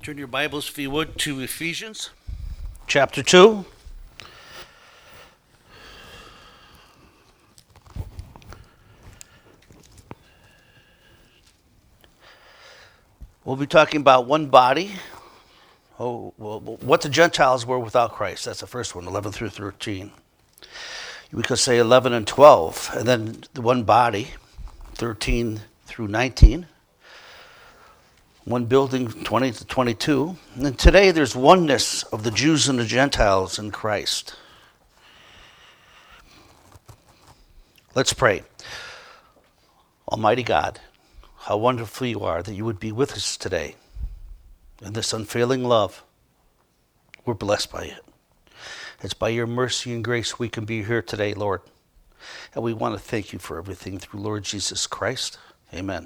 Turn your Bibles, if you would, to Ephesians chapter 2. We'll be talking about one body. What the Gentiles were without Christ. That's the first one, 11 through 13. We could say 11 and 12, and then the one body, 13 through 19. One building, 20 to 22. And today there's oneness of the Jews and the Gentiles in Christ. Let's pray. Almighty God, how wonderful you are that you would be with us today. In this unfailing love, we're blessed by it. It's by your mercy and grace we can be here today, Lord. And we want to thank you for everything through Lord Jesus Christ. Amen.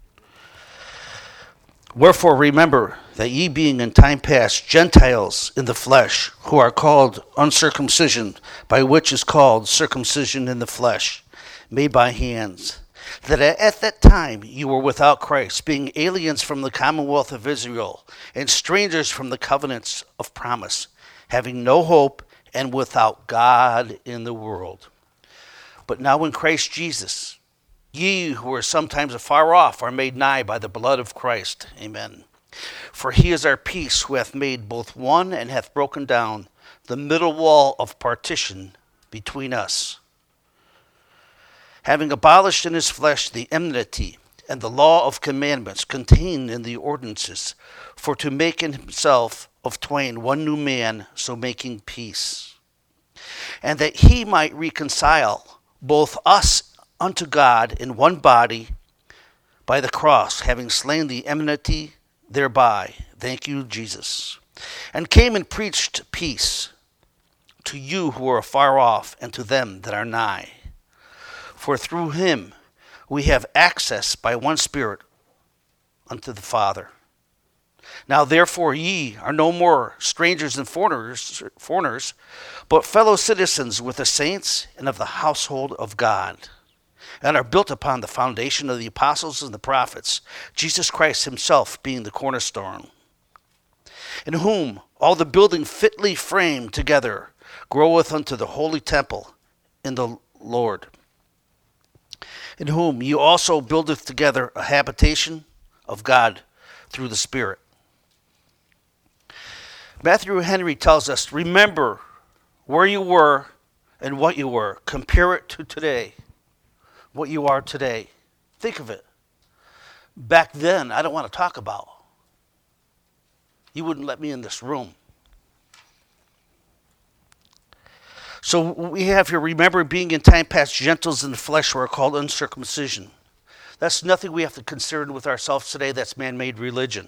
Wherefore remember that ye being in time past Gentiles in the flesh, who are called uncircumcision, by which is called circumcision in the flesh, made by hands, that at that time you were without Christ, being aliens from the commonwealth of Israel, and strangers from the covenants of promise, having no hope and without God in the world. But now in Christ Jesus, ye who were sometimes afar off are made nigh by the blood of Christ. Amen. For he is our peace, who hath made both one, and hath broken down the middle wall of partition between us, having abolished in his flesh the enmity and the law of commandments contained in the ordinances, for to make in himself of twain one new man, so making peace, and that he might reconcile both us unto God in one body by the cross, having slain the enmity thereby. Thank you, Jesus. And came and preached peace to you who are afar off, and to them that are nigh. For through him we have access by one Spirit unto the Father. Now therefore ye are no more strangers and foreigners, but fellow citizens with the saints and of the household of God, and are built upon the foundation of the apostles and the prophets, Jesus Christ himself being the cornerstone, in whom all the building fitly framed together groweth unto the holy temple in the Lord, in whom you also buildeth together a habitation of God through the Spirit. Matthew Henry tells us, remember where you were and what you were. Compare it to today. What you are today. Think of it. Back then, I don't want to talk about. You wouldn't let me in this room. So we have here, remember being in time past Gentiles in the flesh, who are called uncircumcision. That's nothing we have to concern with ourselves today. That's man-made religion.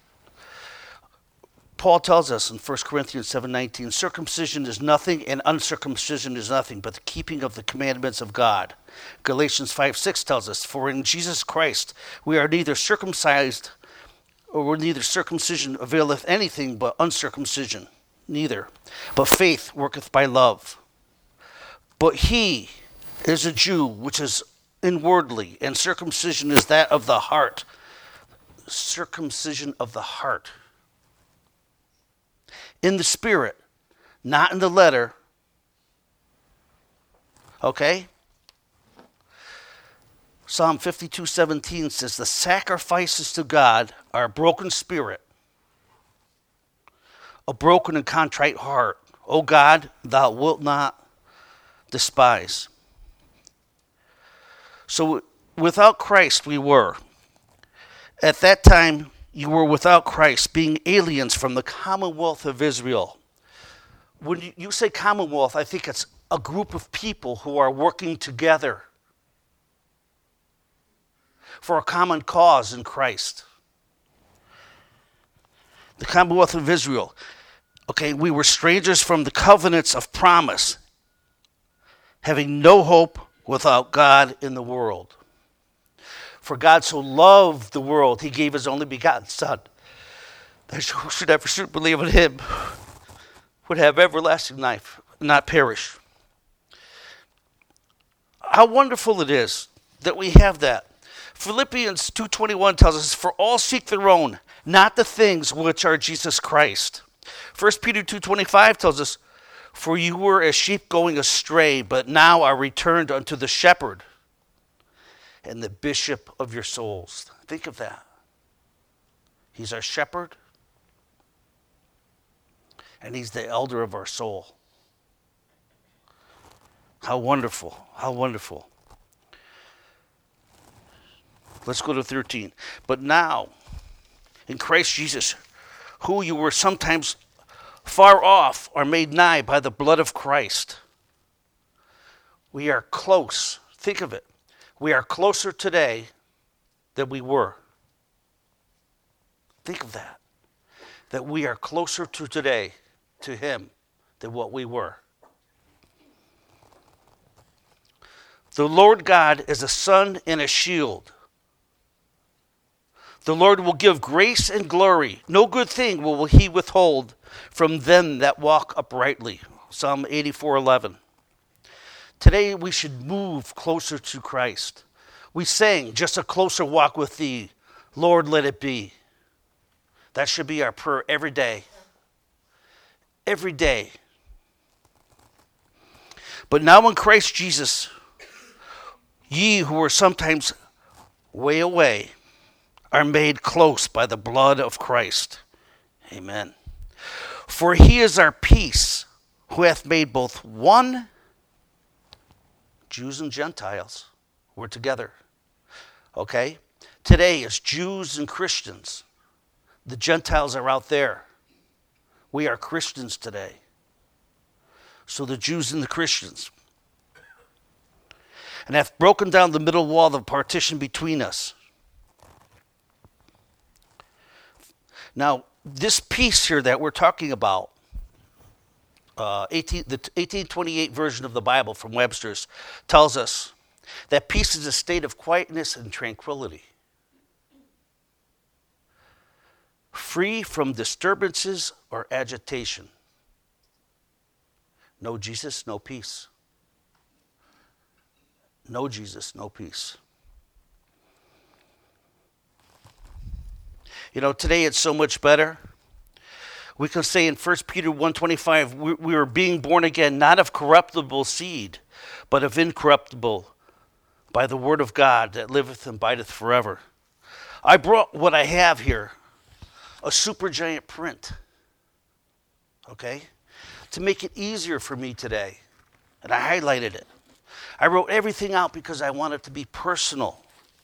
Paul tells us in 1 Corinthians 7:19, circumcision is nothing and uncircumcision is nothing, but the keeping of the commandments of God. Galatians 5:6 tells us, for in Jesus Christ we are neither circumcised, or neither circumcision availeth anything, but uncircumcision neither. But faith worketh by love. But he is a Jew which is inwardly, and circumcision is that of the heart. Circumcision of the heart. In the spirit, not in the letter. Okay? Psalm 52:17 says, the sacrifices to God are a broken spirit, a broken and contrite heart. O God, thou wilt not despise. So without Christ we were. At that time you were without Christ, being aliens from the commonwealth of Israel. When you say commonwealth, I think it's a group of people who are working together for a common cause in Christ. The commonwealth of Israel. Okay, we were strangers from the covenants of promise, having no hope without God in the world. For God so loved the world, he gave his only begotten Son, that who should ever believe in him would have everlasting life, not perish. How wonderful it is that we have that. Philippians 2:21 tells us, for all seek their own, not the things which are Jesus Christ. 1 Peter 2:25 tells us, for you were as sheep going astray, but now are returned unto the shepherd and the bishop of your souls. Think of that. He's our shepherd, and he's the elder of our soul. How wonderful, how wonderful. Let's go to 13. But now, in Christ Jesus, who you were sometimes far off are made nigh by the blood of Christ. We are close. Think of it. We are closer today than we were. Think of that. That we are closer to today, to him, than what we were. The Lord God is a sun and a shield. The Lord will give grace and glory. No good thing will he withhold from them that walk uprightly. Psalm 84:11. Today we should move closer to Christ. We sang, just a closer walk with thee. Lord, let it be. That should be our prayer every day. Every day. But now in Christ Jesus, ye who were sometimes way away are made close by the blood of Christ. Amen. For he is our peace, who hath made both one, Jews and Gentiles. We're together. Okay? Today is Jews and Christians. The Gentiles are out there. We are Christians today. So the Jews and the Christians. And hath broken down the middle wall of partition between us. Now, this peace here that we're talking about, the 1828 version of the Bible from Webster's tells us that peace is a state of quietness and tranquility, free from disturbances or agitation. No Jesus, no peace. No Jesus, no peace. You know, today it's so much better. We can say in 1 Peter 1:25, we are being born again, not of corruptible seed, but of incorruptible, by the word of God that liveth and abideth forever. I brought what I have here, a supergiant print, okay, to make it easier for me today. And I highlighted it. I wrote everything out because I want it to be personal.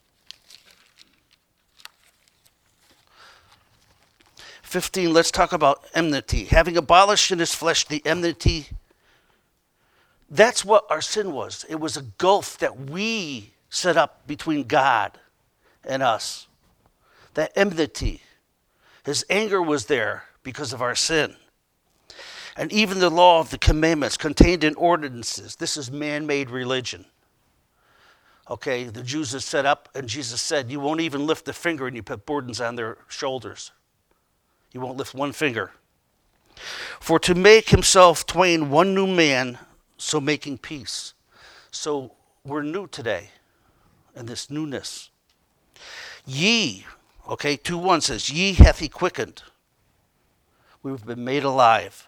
15, let's talk about enmity. Having abolished in his flesh the enmity, that's what our sin was. It was a gulf that we set up between God and us. That enmity. His anger was there because of our sin. And even the law of the commandments contained in ordinances. This is man-made religion. Okay, the Jews are set up, and Jesus said, you won't even lift a finger and you put burdens on their shoulders. You won't lift one finger. For to make himself twain one new man, so making peace. So we're new today in this newness. Ye, okay, 2:1 says, ye hath he quickened. We've been made alive.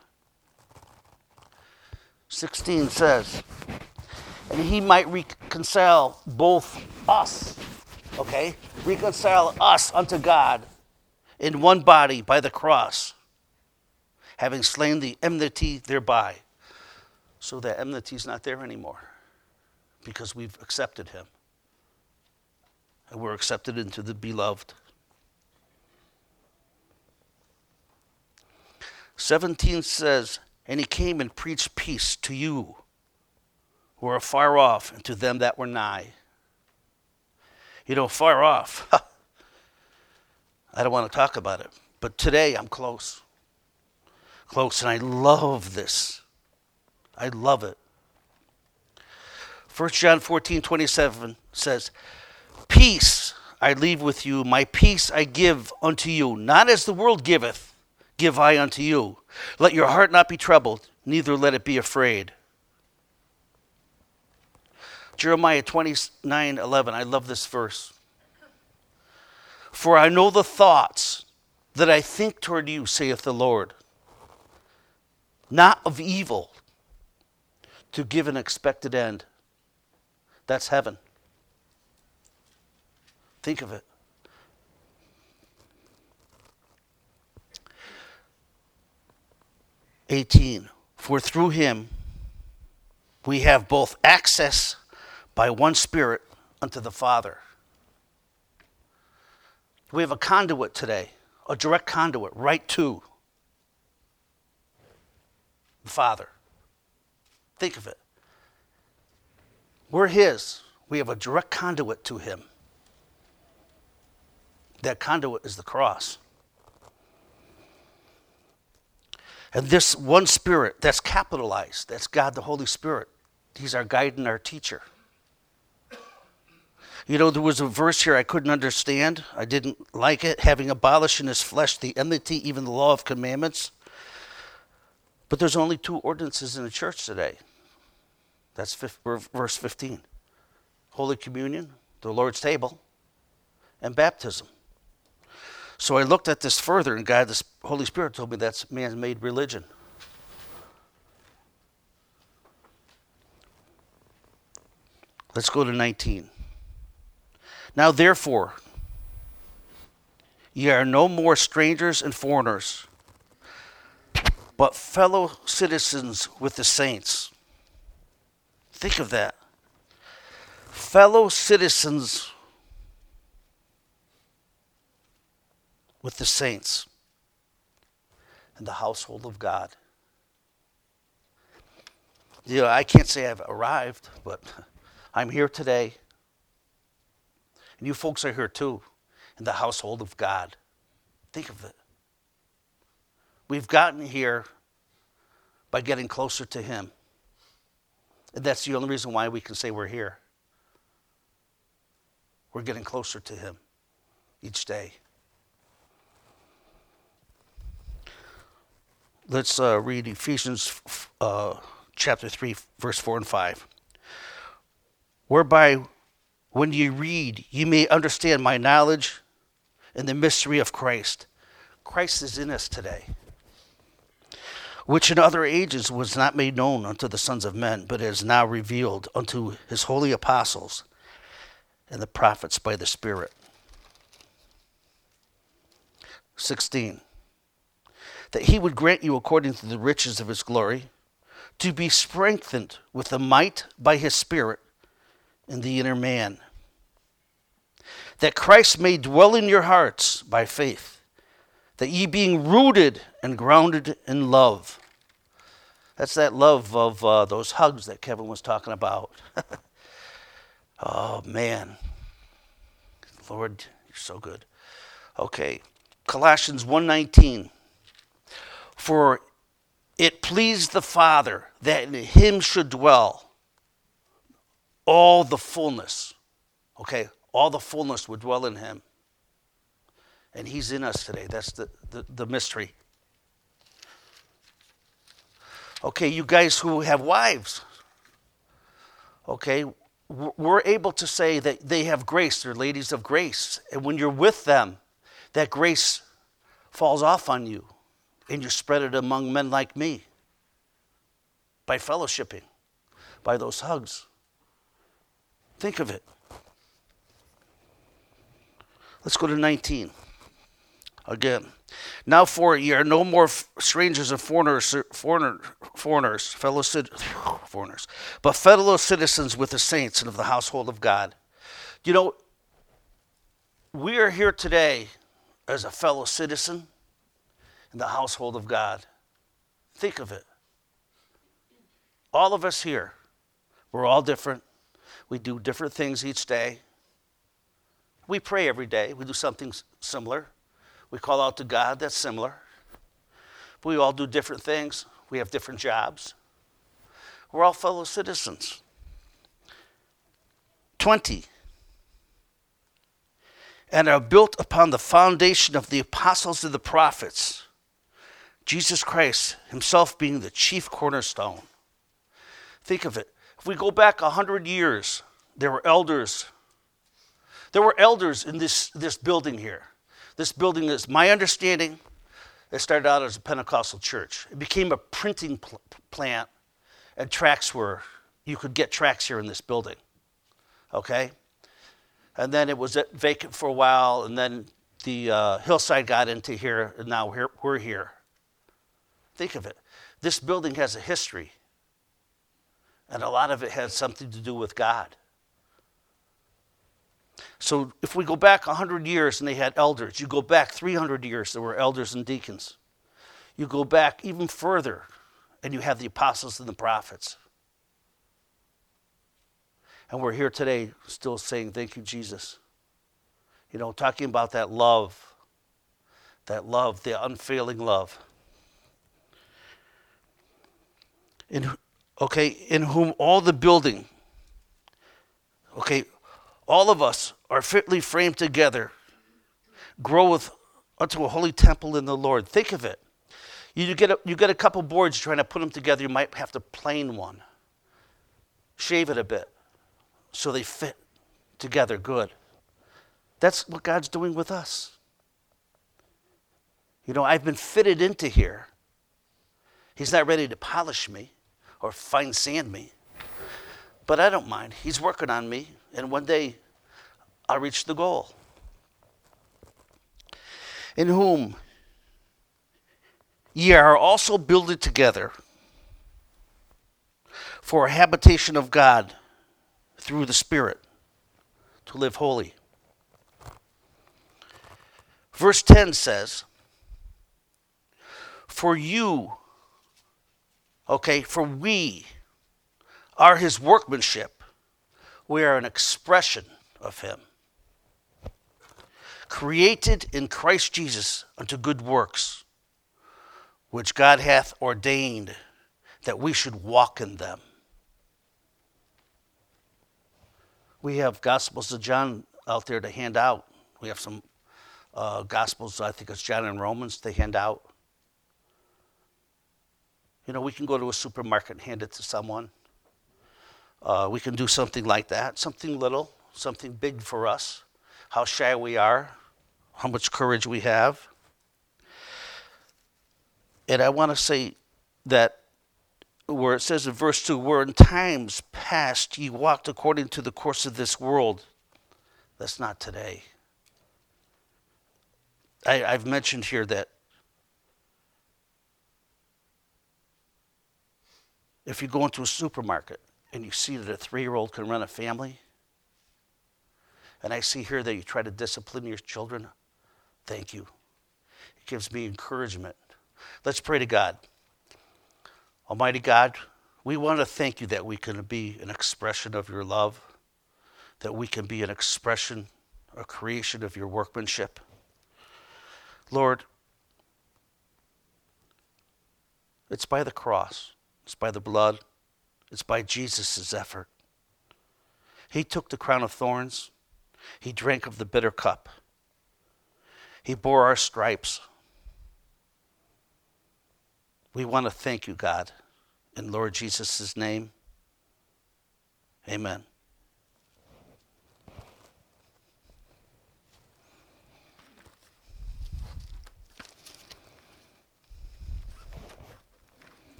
16 says, and he might reconcile both us, okay, reconcile us unto God in one body by the cross, having slain the enmity thereby. So that enmity is not there anymore because we've accepted him. And we're accepted into the beloved. 17 says, and he came and preached peace to you who are far off and to them that were nigh. You know, far off. I don't want to talk about it. But today I'm close. Close, and I love this. I love it. 1 John 14:27 says, peace I leave with you, my peace I give unto you. Not as the world giveth, give I unto you. Let your heart not be troubled, neither let it be afraid. Jeremiah 29:11, I love this verse. For I know the thoughts that I think toward you, saith the Lord, not of evil, to give an expected end. That's heaven. Think of it. For through him we have both access by one Spirit unto the Father. We have a conduit today, a direct conduit right to the Father. Think of it. We're his. We have a direct conduit to him. That conduit is the cross. And this one Spirit, that's capitalized. That's God the Holy Spirit. He's our guide and our teacher. You know, there was a verse here I couldn't understand. I didn't like it. Having abolished in his flesh the enmity, even the law of commandments. But there's only 2 ordinances in the church today. That's verse 15. Holy Communion, the Lord's table, and baptism. So I looked at this further, and God, the Holy Spirit, told me that's man-made religion. Let's go to 19. Now therefore, ye are no more strangers and foreigners, but fellow citizens with the saints. Think of that. Fellow citizens with the saints in the household of God. You know, I can't say I've arrived, but I'm here today. And you folks are here too, in the household of God. Think of it. We've gotten here by getting closer to him. And that's the only reason why we can say we're here. We're getting closer to him each day. Let's read Ephesians chapter 3, verse 4 and 5. Whereby, when ye read, ye may understand my knowledge and the mystery of Christ. Christ is in us today, which in other ages was not made known unto the sons of men, but is now revealed unto his holy apostles and the prophets by the Spirit. 16. That he would grant you according to the riches of his glory, to be strengthened with the might by his Spirit in the inner man, that Christ may dwell in your hearts by faith, that ye being rooted and grounded in love. That's that love of those hugs that Kevin was talking about. Oh, man. Lord, you're so good. Okay, Colossians 1:19. For it pleased the Father that in him should dwell all the fullness. Okay, all the fullness would dwell in him. And he's in us today. That's the mystery. Okay, you guys who have wives. Okay, we're able to say that they have grace. They're ladies of grace. And when you're with them, that grace falls off on you. And you spread it among men like me. By fellowshipping. By those hugs. Think of it. Let's go to 19. Again. Now for ye are no more strangers and foreigners, but fellow citizens with the saints and of the household of God. You know, we are here today as a fellow citizen in the household of God. Think of it. All of us here, we're all different. We do different things each day. We pray every day. We do something similar. We call out to God. That's similar. But we all do different things. We have different jobs. We're all fellow citizens. 20. And are built upon the foundation of the apostles and the prophets, Jesus Christ himself being the chief cornerstone. Think of it. If we go back 100 years, there were elders There were elders in this building here. This building is, my understanding, it started out as a Pentecostal church. It became a printing plant, and you could get tracts here in this building. Okay? And then it was vacant for a while, and then the Hillside got into here, and now we're here. Think of it. This building has a history, and a lot of it has something to do with God. So if we go back 100 years and they had elders, you go back 300 years, there were elders and deacons. You go back even further, and you have the apostles and the prophets. And we're here today still saying, thank you, Jesus. You know, talking about that love, the unfailing love. In whom all the building, all of us are fitly framed together, groweth unto a holy temple in the Lord. Think of it. You get a couple boards trying to put them together, you might have to plane one. Shave it a bit so they fit together good. That's what God's doing with us. You know, I've been fitted into here. He's not ready to polish me or fine sand me. But I don't mind. He's working on me. And one day, I'll reach the goal. In whom ye are also builded together for a habitation of God through the Spirit, to live holy. Verse 10 says, for we are his workmanship. We are an expression of him, created in Christ Jesus unto good works, which God hath ordained that we should walk in them. We have Gospels of John out there to hand out. We have some Gospels, I think it's John and Romans, they hand out. You know, we can go to a supermarket and hand it to someone. We can do something like that, something little, something big for us, how shy we are, how much courage we have. And I want to say that where it says in verse 2, where in times past ye walked according to the course of this world. That's not today. I've mentioned here that if you go into a supermarket and you see that a 3-year-old can run a family, and I see here that you try to discipline your children, thank you. It gives me encouragement. Let's pray to God. Almighty God, we want to thank you that we can be an expression of your love, that we can be an expression, a creation of your workmanship. Lord, it's by the cross, it's by the blood, it's by Jesus' effort. He took the crown of thorns, he drank of the bitter cup, he bore our stripes. We want to thank you, God, in Lord Jesus' name. Amen.